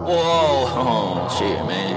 哦，shit man。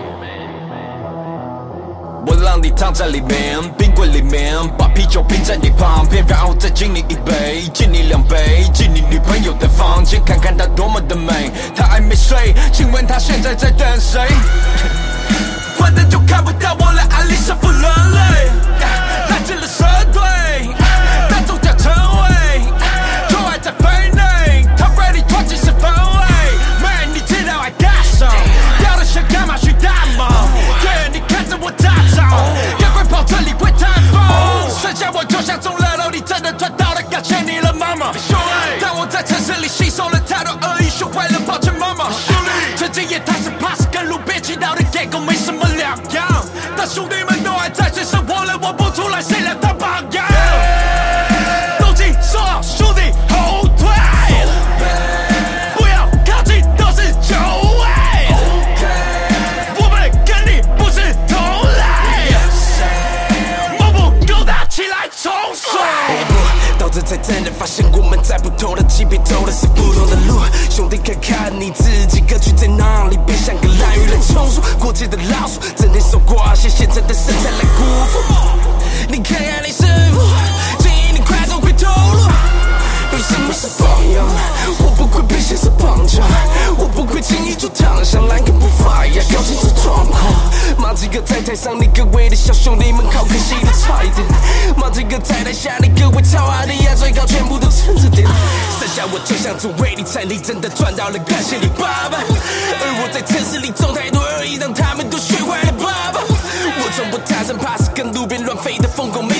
我让你躺在里面，冰柜里面，把啤酒瓶在你旁边，然后再敬你一杯，敬你2杯，进你女朋友的房间，看看她多么的美，她还没睡，请问她现在在等谁？关灯就看不到我了，爱丽舍夫人类，来自了蛇队，大众叫陈伟，就爱在肺内，他 ready 抓紧是氛围 ，man 你知道 I got some， 掉的像亚马逊大梦 ，yeah 你看着我大招，赶快跑这里会台风，剩下我就像中了头，你真的赚到了，感谢你了妈妈，但我在城市里吸收了太多恶意，学会了抱歉妈妈，曾经也踏实 pass 跟路边乞讨的 gay 狗没什么两样，但兄弟们都还在水生活了，我不出来谁来当榜样？动机说好兄弟后退，不要靠近，都是酒味。我们跟你不是同类，幕布勾搭起来冲水。 到这才真的发现，我们在不同的级别走的是不同的路。兄弟，看看你自己，格局在哪里？别像个滥竽的松鼠，过街的老鼠，整天手挂些现成的身材来辜负。你看看你师傅，建议你快走回头路。为什么是榜样？我不会被现实绑架，我不会轻易就躺下，栏杆不发芽，搞清楚状况。马几个在台上，你各位的小兄弟们，好可惜的差一点。马几个在台下，你各位超爱的压最高，全部都撑着点。剩下我就想做为你产力，真的赚到了，感谢你爸爸。而我在城市里种太多恶意，让他们都学坏了爸爸。我从不大声怕死，跟路边乱飞的疯狗。